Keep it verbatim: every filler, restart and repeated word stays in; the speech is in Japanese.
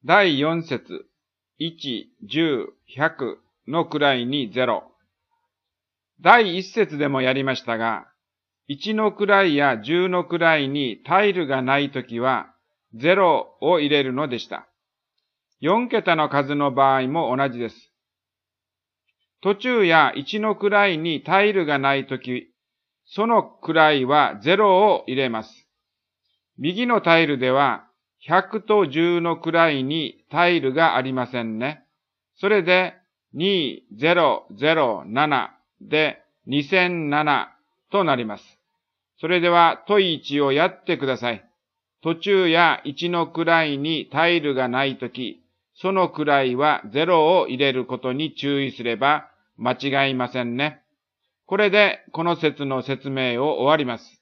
だいよん節、いち、じゅう、ひゃくの位にゼロ。だいいっ節でもやりましたが、いちの位やじゅうの位にタイルがないときはゼロを入れるのでした。よん桁の数の場合も同じです。途中やいちの位にタイルがないとき、その位はゼロを入れます。右のタイルではひゃくとじゅうの位にタイルがありませんね。それでにせんななでにせんななとなります。それでは問いいちをやってください。途中やいちの位にタイルがないとき、その位はゼロを入れることに注意すれば間違いませんね。これでこの節の説明を終わります。